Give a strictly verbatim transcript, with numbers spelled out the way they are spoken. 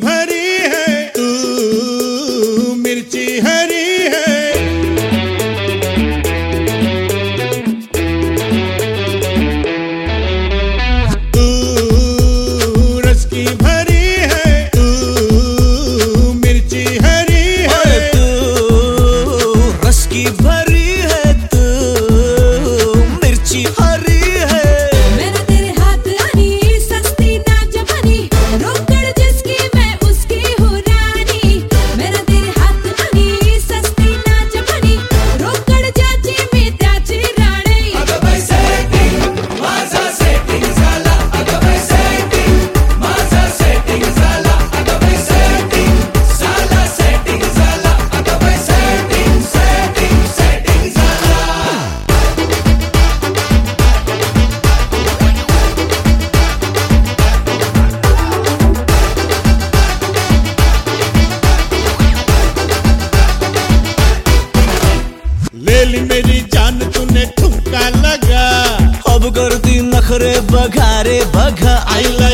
भरी है, तू मिर्ची हरी है। तू रस की भरी है, तू मिर्ची हरी है। तू रस की भरी है, तू मिर्ची हरी है। मेरा तेरे हाथ आनी सस्ती ना जवानी, रोकड़ जिसकी मैं उसकी हूँ रानी। मेरा तेरे हाथ आनी सस्ती ना जवानी, रोकड़ जाची मी त्याची राणी। अगं बाई सेटिंग माझा सेटिंग झाला, अगं बाई सेटिंग माझा सेटिंग झाला, अगं बाई सेटिंग झाला सेटिंग झाला, अगं बाई सेटिंग सेटिंग सेटिंग झाला। ले ली मेरी जान तूने ठुमका लगा, अब करती नखरे बघा रे बघा। आई